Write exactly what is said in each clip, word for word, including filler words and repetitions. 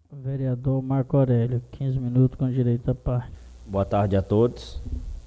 Vereador Marco Aurélio, quinze minutos com direito à parte. Boa tarde a todos.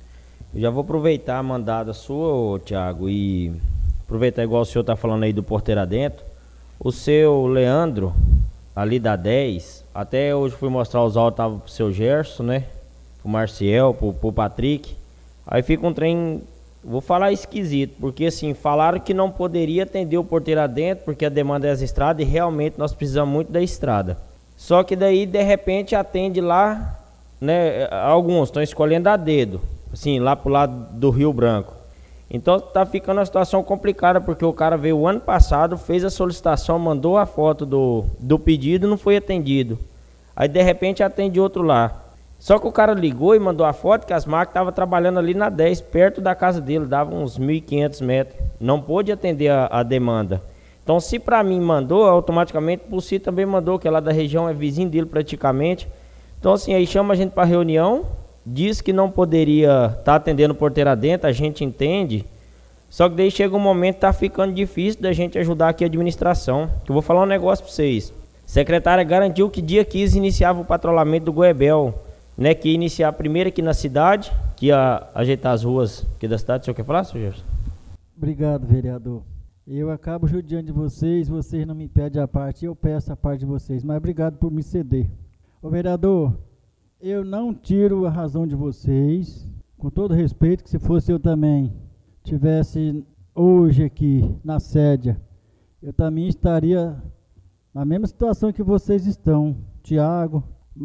Eu já vou aproveitar a mandada sua, Tiago, e aproveitar igual o senhor está falando aí do porteiro adentro. O seu Leandro, ali da dez, até hoje fui mostrar os áudios, tava pro seu Gerson, né? Pro Marciel, pro, pro Patrick. Aí fica um trem, vou falar esquisito, porque assim, falaram que não poderia atender o porteiro adentro, porque a demanda é as estradas, e realmente nós precisamos muito da estrada. Só que daí, de repente, atende lá, né? Alguns estão escolhendo a dedo, assim, lá pro lado do Rio Branco. Então tá ficando uma situação complicada, porque o cara veio o ano passado, fez a solicitação, mandou a foto do, do pedido e não foi atendido. Aí de repente atende outro lá. Só que o cara ligou e mandou a foto que as máquinas estavam trabalhando ali na dez, perto da casa dele, dava uns mil e quinhentos metros. Não pôde atender a, a demanda. Então se para mim mandou, automaticamente por si também mandou, que é lá da região, é vizinho dele praticamente. Então assim, aí chama a gente para reunião, diz que não poderia estar tá atendendo porteira dentro, a gente entende. Só que daí chega um momento que tá ficando difícil da gente ajudar aqui a administração. Que eu vou falar um negócio para vocês. A secretária garantiu que dia quinze iniciava o patrulhamento do Goebel, né? Que ia iniciar primeiro aqui na cidade, que ia ajeitar as ruas aqui da cidade. O senhor quer falar, senhor Gerson? Obrigado, vereador. Eu acabo judiando de vocês, vocês não me pedem a parte, eu peço a parte de vocês. Mas obrigado por me ceder. Ô vereador, eu não tiro a razão de vocês, com todo respeito, que se fosse eu também tivesse hoje aqui na sede, eu também estaria na mesma situação que vocês estão, Tiago.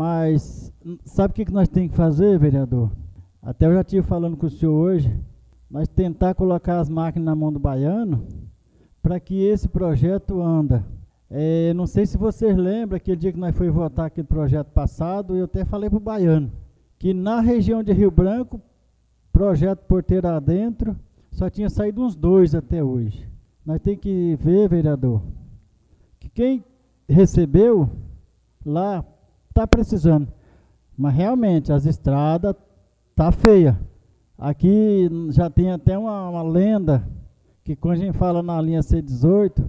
Mas sabe o que, que nós temos que fazer, vereador? Até eu já estive falando com o senhor hoje, nós tentar colocar as máquinas na mão do baiano para que esse projeto anda. É, não sei se vocês lembram, aquele dia que nós fomos votar aquele projeto passado, eu até falei para o baiano, que na região de Rio Branco, projeto porteira adentro, só tinha saído uns dois até hoje. Nós temos que ver, vereador, que quem recebeu lá está precisando. Mas realmente, as estradas tá feia. Aqui já tem até uma, uma lenda, que quando a gente fala na linha C dezoito,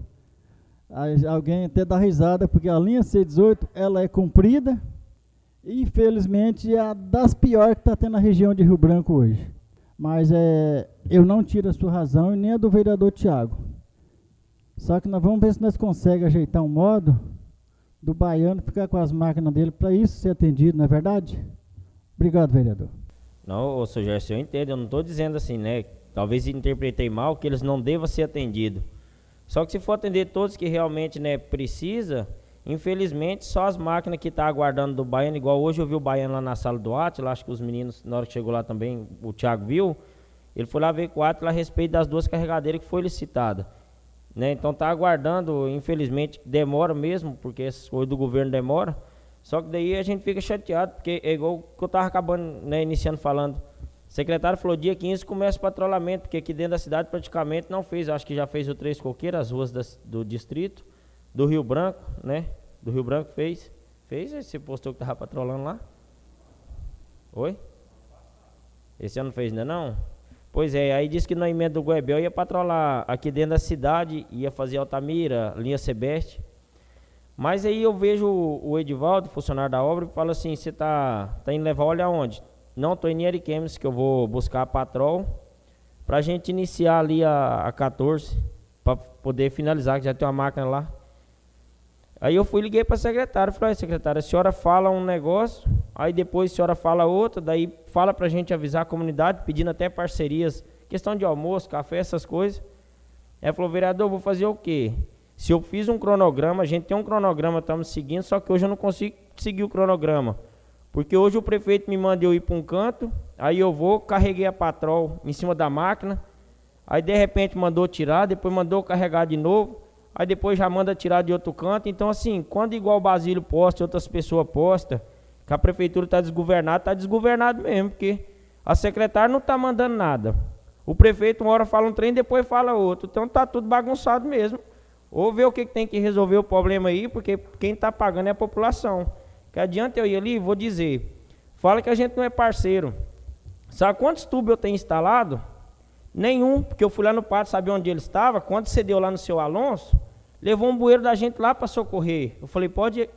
alguém até dá risada, porque a linha C dezoito ela é comprida e infelizmente é a das piores que está tendo na região de Rio Branco hoje. Mas é, eu não tiro a sua razão e nem a do vereador Tiago. Só que nós vamos ver se nós conseguimos ajeitar um modo do baiano ficar com as máquinas dele para isso ser atendido, não é verdade? Obrigado, vereador. Não, ô, senhor Gerson, eu entendo, eu não estou dizendo assim, né? Talvez interpretei mal, que eles não devam ser atendidos. Só que se for atender todos que realmente, né, precisa, infelizmente só as máquinas que estão tá aguardando do baiano, igual hoje eu vi o baiano lá na sala do Átila, acho que os meninos, na hora que chegou lá também, o Thiago viu, ele foi lá ver com o Átila a respeito das duas carregadeiras que foi licitada. Né? Então está aguardando, infelizmente demora mesmo, porque essas coisas do governo demora, só que daí a gente fica chateado, porque é igual que eu estava acabando, né, iniciando falando. O secretário falou dia quinze começa o patrulhamento, porque aqui dentro da cidade praticamente não fez, acho que já fez o Três Coqueiros, as ruas das, do distrito, do Rio Branco, né? Do Rio Branco fez. Fez esse postou que estava patrolando lá? Oi? Esse ano não fez ainda não? Pois é, aí disse que na emenda do Goebel ia patrolar aqui dentro da cidade, ia fazer Altamira, linha Sebeste. Mas aí eu vejo o Edivaldo, funcionário da obra, e fala assim, você tá, tá indo levar, olha onde? Não, estou em Ariquemes, que eu vou buscar a patrol, para a gente iniciar ali a, a quatorze, para poder finalizar, que já tem uma máquina lá. Aí eu fui liguei para a secretária, falei, secretária, a senhora fala um negócio, aí depois a senhora fala outro, daí fala para a gente avisar a comunidade, pedindo até parcerias, questão de almoço, café, essas coisas. Ela falou, vereador, vou fazer o quê? Se eu fiz um cronograma, a gente tem um cronograma, estamos seguindo, só que hoje eu não consigo seguir o cronograma. Porque hoje o prefeito me manda eu ir para um canto, aí eu vou, carreguei a patrol em cima da máquina, aí de repente mandou tirar, depois mandou carregar de novo, aí depois já manda tirar de outro canto. Então assim, quando igual o Basílio posta, outras pessoas postam, que a prefeitura está desgovernada, está desgovernado mesmo, porque a secretária não está mandando nada. O prefeito uma hora fala um trem, depois fala outro, então está tudo bagunçado mesmo. Ou ver o que, que tem que resolver o problema aí, porque quem está pagando é a população. Que adianta eu ir ali, vou dizer, fala que a gente não é parceiro. Sabe quantos tubos eu tenho instalado? Nenhum, porque eu fui lá no pátio, sabia onde ele estava, quando você deu lá no seu Alonso, levou um bueiro da gente lá para socorrer. Eu falei, pode,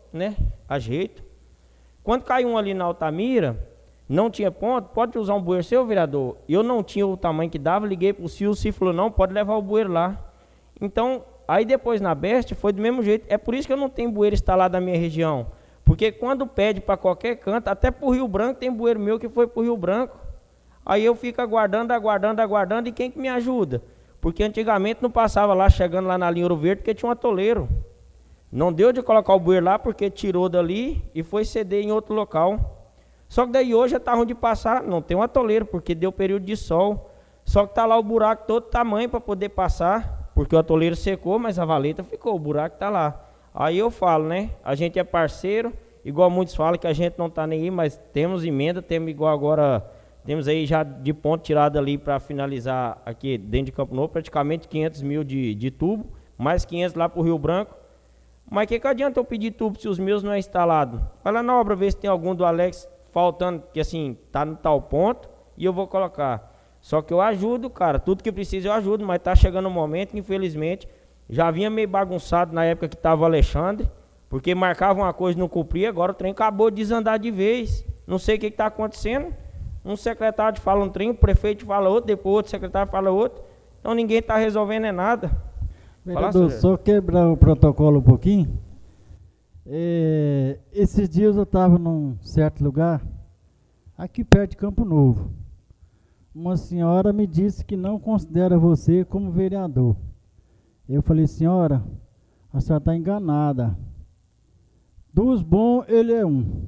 né, ajeito. Quando caiu um ali na Altamira, não tinha ponto, pode usar um bueiro seu, vereador? Eu não tinha o tamanho que dava, liguei para o Cio, o Cio falou, não, pode levar o bueiro lá. Então, aí depois na Best foi do mesmo jeito. É por isso que eu não tenho bueiro instalado na minha região. Porque quando pede para qualquer canto, até para o Rio Branco, tem bueiro meu que foi para o Rio Branco. Aí eu fico aguardando, aguardando, aguardando, e quem que me ajuda? Porque antigamente não passava lá, chegando lá na linha Ouro Verde, porque tinha um atoleiro. Não deu de colocar o bueiro lá, porque tirou dali e foi ceder em outro local. Só que daí hoje está ruim de passar, não tem um atoleiro, porque deu período de sol. Só que está lá o buraco todo tamanho para poder passar, porque o atoleiro secou, mas a valeta ficou, o buraco está lá. Aí eu falo, né, a gente é parceiro, igual muitos falam que a gente não está nem aí, mas temos emenda, temos igual agora, temos aí já de ponto tirado ali para finalizar aqui dentro de Campo Novo, praticamente quinhentos mil de, de tubo, mais quinhentos lá para o Rio Branco. Mas que que adianta eu pedir tubo se os meus não é instalado? Vai lá na obra ver se tem algum do Alex faltando, que assim, tá no tal ponto, e eu vou colocar. Só que eu ajudo, cara, tudo que precisa eu ajudo, mas tá chegando um momento, infelizmente, já vinha meio bagunçado na época que tava o Alexandre, porque marcava uma coisa e não cumpria, agora o trem acabou de desandar de vez. Não sei o que que tá acontecendo. Um secretário fala um trem, o prefeito fala outro, depois outro secretário fala outro. Então ninguém tá resolvendo é nada. Vereador, só quebrar o protocolo um pouquinho. É, esses dias eu estava num certo lugar, aqui perto de Campo Novo. Uma senhora me disse que não considera você como vereador. Eu falei, senhora, a senhora está enganada. Dos bons, ele é um.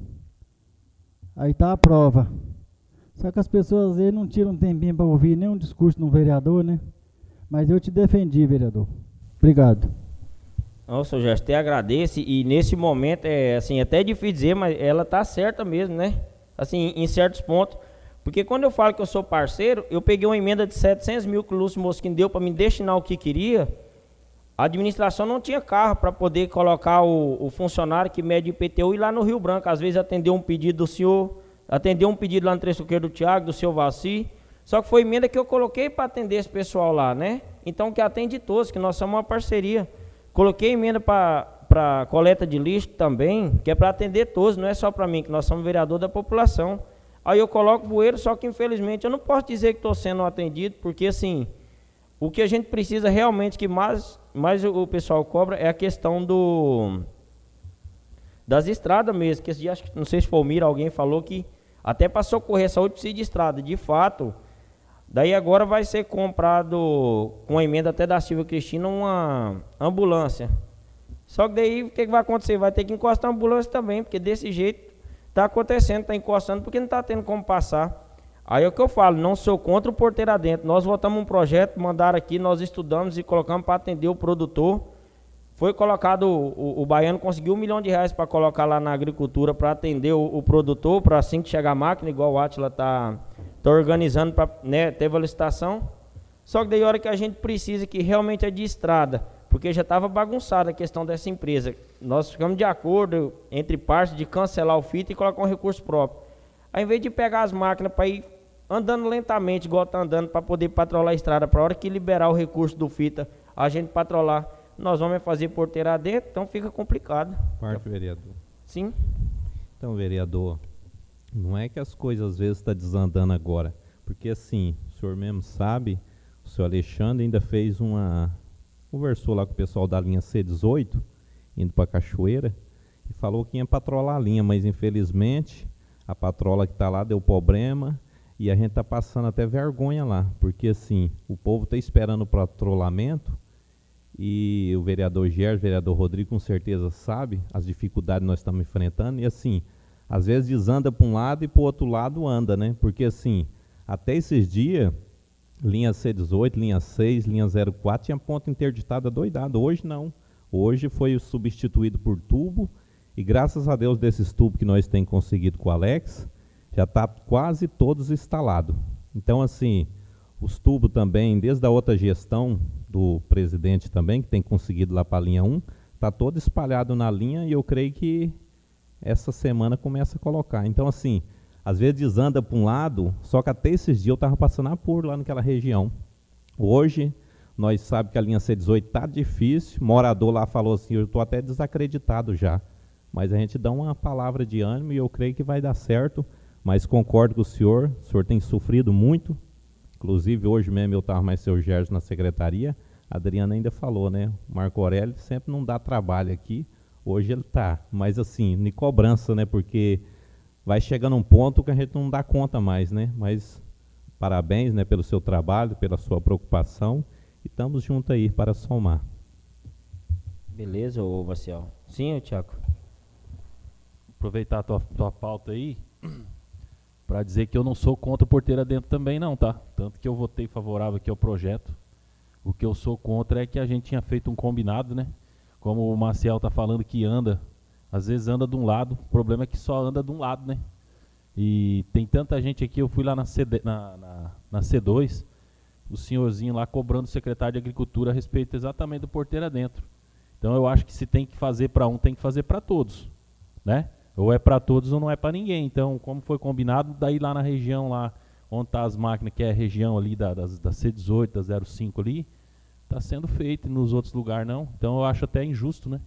Aí está a prova. Só que as pessoas às vezes não tiram um tempinho para ouvir nenhum discurso de um vereador, né? Mas eu te defendi, vereador. Obrigado. Nossa, eu já até agradeço, e nesse momento é assim, até difícil dizer, mas ela tá certa mesmo, né? Assim, em certos pontos. Porque quando eu falo que eu sou parceiro, eu peguei uma emenda de setecentos mil que o Lúcio Mosquini deu para me destinar o que queria. A administração não tinha carro para poder colocar o, o funcionário que mede I P T U e ir lá no Rio Branco. Às vezes atendeu um pedido do senhor, atendeu um pedido lá no Treçuqueiro do Tiago, do seu Valci. Só que foi emenda que eu coloquei para atender esse pessoal lá, né? Então que atende todos, que nós somos uma parceria. Coloquei emenda para coleta de lixo também, que é para atender todos, não é só para mim, que nós somos vereador da população. Aí eu coloco bueiro, só que infelizmente eu não posso dizer que estou sendo atendido, porque assim, o que a gente precisa realmente, que mais, mais o pessoal cobra, é a questão do das estradas mesmo, que esse dia, acho que, não sei se foi o Mira, alguém falou que até para socorrer a saúde precisa de estrada, de fato. Daí agora vai ser comprado, com a emenda até da Silvia Cristina, uma ambulância. Só que daí o que, que vai acontecer? Vai ter que encostar a ambulância também, porque desse jeito está acontecendo, está encostando, porque não está tendo como passar. Aí é o que eu falo, não sou contra o porteiro adentro. Nós votamos um projeto, mandaram aqui, nós estudamos e colocamos para atender o produtor. Foi colocado, o, o baiano conseguiu um milhão de reais para colocar lá na agricultura, para atender o, o produtor, para assim que chegar a máquina, igual o Átila está... Estou organizando para, né, teve a licitação. Só que daí a hora que a gente precisa, que realmente é de estrada, porque já estava bagunçada a questão dessa empresa. Nós ficamos de acordo entre partes de cancelar o fita e colocar um recurso próprio. Ao invés de pegar as máquinas para ir andando lentamente, igual está andando, para poder patrolar a estrada, para a hora que liberar o recurso do fita, a gente patrolar, nós vamos fazer porteira dentro, então fica complicado. Quarto vereador. Sim. Então, vereador, não é que as coisas às vezes estão desandando agora, porque assim, o senhor mesmo sabe, o senhor Alexandre ainda fez uma, conversou lá com o pessoal da linha C dezoito, indo para a Cachoeira, e falou que ia patrolar a linha, mas infelizmente a patrola que está lá deu problema, e a gente está passando até vergonha lá, porque assim, o povo está esperando o patrulhamento, e o vereador Gerson, o vereador Rodrigo com certeza sabe as dificuldades que nós estamos enfrentando, e assim, às vezes desanda para um lado e para o outro lado anda, né? Porque assim, até esses dias, linha C dezoito, linha seis, linha zero quatro, tinha ponto interditado doidado. Hoje não. Hoje foi substituído por tubo, e graças a Deus desses tubos que nós temos conseguido com o Alex, já está quase todos instalados. Então assim, os tubos também, desde a outra gestão do presidente também, que tem conseguido lá para a linha um, está todo espalhado na linha, e eu creio que essa semana começa a colocar. Então assim, às vezes desanda para um lado, só que até esses dias eu estava passando apuro lá naquela região. Hoje, nós sabemos que a linha C dezoito está difícil, morador lá falou assim, eu estou até desacreditado já, mas a gente dá uma palavra de ânimo e eu creio que vai dar certo, mas concordo com o senhor, o senhor tem sofrido muito, inclusive hoje mesmo eu estava mais seu Gerson na secretaria, a Adriana ainda falou, né, o Marco Aurélio sempre não dá trabalho aqui, hoje ele está, mas assim, de cobrança, né, porque vai chegando um ponto que a gente não dá conta mais, né, mas parabéns, né, pelo seu trabalho, pela sua preocupação, e estamos juntos aí para somar. Beleza, ô Vacial. Sim, ô Tiago. Aproveitar a tua, tua pauta aí para dizer que eu não sou contra o Porteira Dentro também não, tá? Tanto que eu votei favorável aqui ao projeto. O que eu sou contra é que a gente tinha feito um combinado, né? Como o Maciel tá falando que anda, às vezes anda de um lado, o problema é que só anda de um lado, né? E tem tanta gente aqui, eu fui lá na, C D, na, na, na C dois, o senhorzinho lá cobrando o secretário de Agricultura a respeito exatamente do Porteira Dentro. Então eu acho que se tem que fazer para um, tem que fazer para todos, né? Ou é para todos ou não é para ninguém. Então, como foi combinado, daí lá na região lá, onde tá as máquinas, que é a região ali da, das, da C dezoito, da zero cinco ali, está sendo feito, e nos outros lugares não. Então eu acho até injusto, né?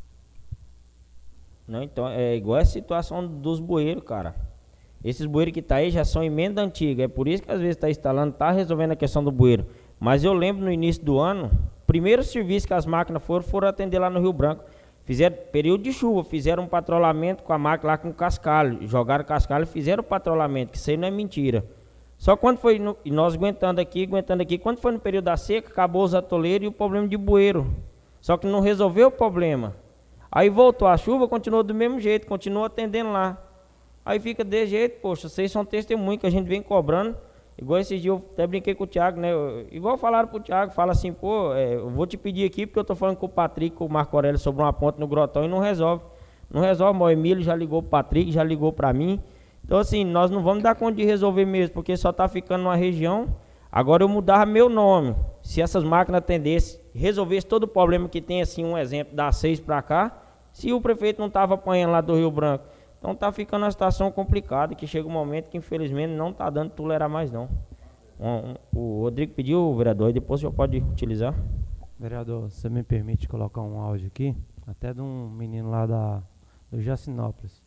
Não, então, é igual a situação dos bueiros, cara. Esses bueiros que tá aí já são emenda antiga, é por isso que às vezes está instalando, está resolvendo a questão do bueiro. Mas eu lembro no início do ano, primeiro serviço que as máquinas foram, foram atender lá no Rio Branco. Fizeram período de chuva, fizeram um patrulhamento com a máquina lá com cascalho, jogaram cascalho e fizeram o patrulhamento, que isso aí não é mentira. Só quando foi, no, e nós aguentando aqui, aguentando aqui, quando foi no período da seca, acabou os atoleiros e o problema de bueiro. Só que não resolveu o problema. Aí voltou a chuva, continuou do mesmo jeito, continuou atendendo lá. Aí fica de jeito, poxa, vocês são testemunhos que a gente vem cobrando. Igual esses dias eu até brinquei com o Thiago, né? Eu, igual falaram pro Thiago, fala assim, pô, é, eu vou te pedir aqui porque eu tô falando com o Patrick, com o Marco Aurélio sobre uma ponte no Grotão e não resolve. Não resolve, mas o Emílio já ligou pro Patrick, já ligou pra mim. Então assim, nós não vamos dar conta de resolver mesmo, porque só tá ficando numa região. Agora eu mudava meu nome. Se essas máquinas atendessem, resolvessem todo o problema que tem, assim, um exemplo, da seis pra cá, se o prefeito não tava apanhando lá do Rio Branco. Então tá ficando uma situação complicada, que chega um momento que infelizmente não tá dando tolerar mais não. Um, um, o Rodrigo pediu, vereador, e depois o senhor pode utilizar. Vereador, você me permite colocar um áudio aqui, até de um menino lá da, do Jacinópolis.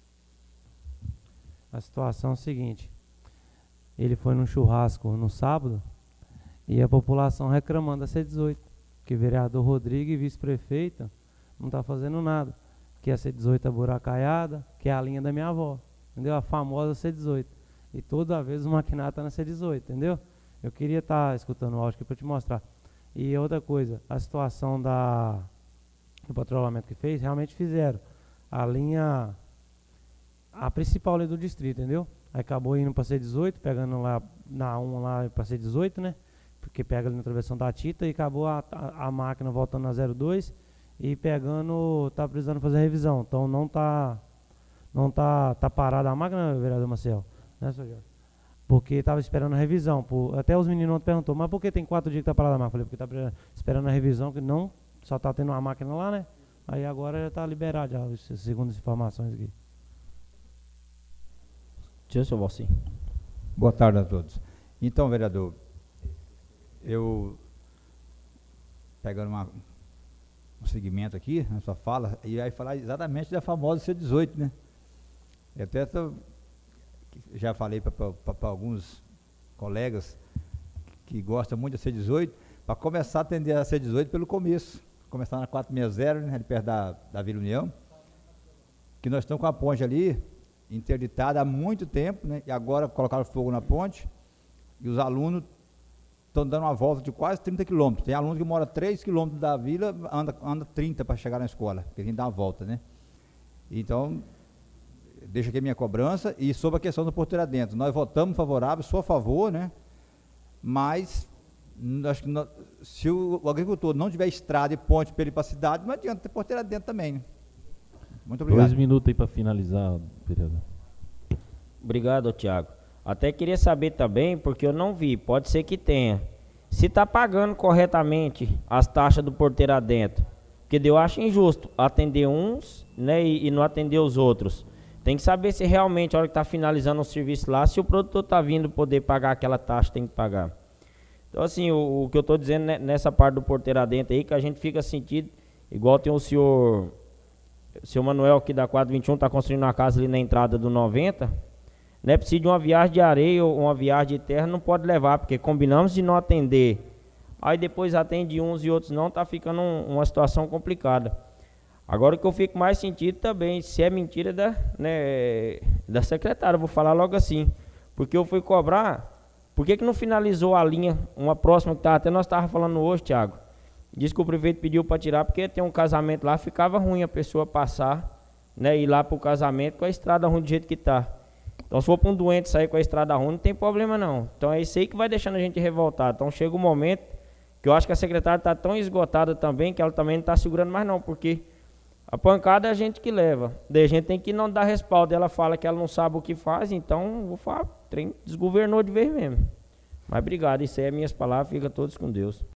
A situação é a seguinte, ele foi num churrasco no sábado e a população reclamando da C dezoito, que o vereador Rodrigo e vice-prefeita não tá fazendo nada. Que a C dezoito é buracaiada, que é a linha da minha avó, entendeu? A famosa C dezoito. E toda vez o maquinário está na C dezoito, entendeu? Eu queria estar tá escutando o áudio aqui para te mostrar. E outra coisa, a situação da, do patrulhamento que fez, realmente fizeram. A linha, a principal ali do distrito, entendeu? Aí acabou indo para C dezoito, pegando lá na um lá para C dezoito, né? Porque pega ali na travessão da Tita e acabou a, a, a máquina voltando na zero dois. E pegando, tá precisando fazer revisão. Então não tá, não tá, tá parada a máquina, vereador Maciel, né, senhor Jorge? Porque estava esperando a revisão. Por, até os meninos perguntou, mas por que tem quatro dias que tá parada a máquina? Falei, porque tá esperando a revisão, que não, só tá tendo uma máquina lá, né? Aí agora já tá liberado, já, segundo as informações aqui. Tio, seu Valci. Boa tarde a todos. Então, vereador, eu, pegando uma... um segmento aqui, na sua fala, e aí falar exatamente da famosa C dezoito, né? Eu até tô, já falei para alguns colegas que gostam muito da C dezoito, para começar a atender a C dezoito pelo começo, começar na quatrocentos e sessenta, né, ali perto da, da Vila União, que nós estamos com a ponte ali, interditada há muito tempo, né, e agora colocaram fogo na ponte, e os alunos estão dando uma volta de quase trinta quilômetros. Tem aluno que mora três quilômetros da vila, anda, anda trinta para chegar na escola, porque a gente dá uma volta, né? Então, deixa aqui a minha cobrança. E sobre a questão do Porteira Dentro, nós votamos favorável, sou a favor, né? Mas, acho que nós, se o, o agricultor não tiver estrada e ponte para ele ir para a cidade, não adianta ter Porteira Dentro também, né? Muito obrigado. Dois minutos aí para finalizar, vereador. Obrigado, Tiago. Até queria saber também, porque eu não vi, pode ser que tenha. Se está pagando corretamente as taxas do Porteira Dentro, porque eu acho injusto atender uns, né, e, e não atender os outros. Tem que saber se realmente, a hora que está finalizando o serviço lá, se o produtor está vindo poder pagar aquela taxa, tem que pagar. Então, assim, o, o que eu estou dizendo nessa parte do Porteira Dentro aí, que a gente fica sentido, igual tem o senhor seu Manuel aqui da quadra vinte e um está construindo uma casa ali na entrada do noventa, né? Precisa de uma viagem de areia ou uma viagem de terra, não pode levar, porque combinamos de não atender. Aí depois atende uns e outros não, tá ficando um, uma situação complicada. Agora o que eu fico mais sentido também, se é mentira da, né, da secretária, vou falar logo assim. Porque eu fui cobrar, por que que não finalizou a linha, uma próxima que tá, até nós estávamos falando hoje, Thiago. Disse que o prefeito pediu para tirar, porque tem um casamento lá, ficava ruim a pessoa passar, né, ir lá para o casamento com a estrada ruim do jeito que está. Então se for para um doente sair com a estrada ruim, não tem problema não. Então é isso aí que vai deixando a gente revoltado. Então chega um momento que eu acho que a secretária está tão esgotada também, que ela também não está segurando mais não, porque a pancada é a gente que leva. Daí a gente tem que não dar respaldo. Ela fala que ela não sabe o que faz, então vou falar, trem desgovernou de vez mesmo. Mas obrigado, isso aí é minhas palavras, fica todos com Deus.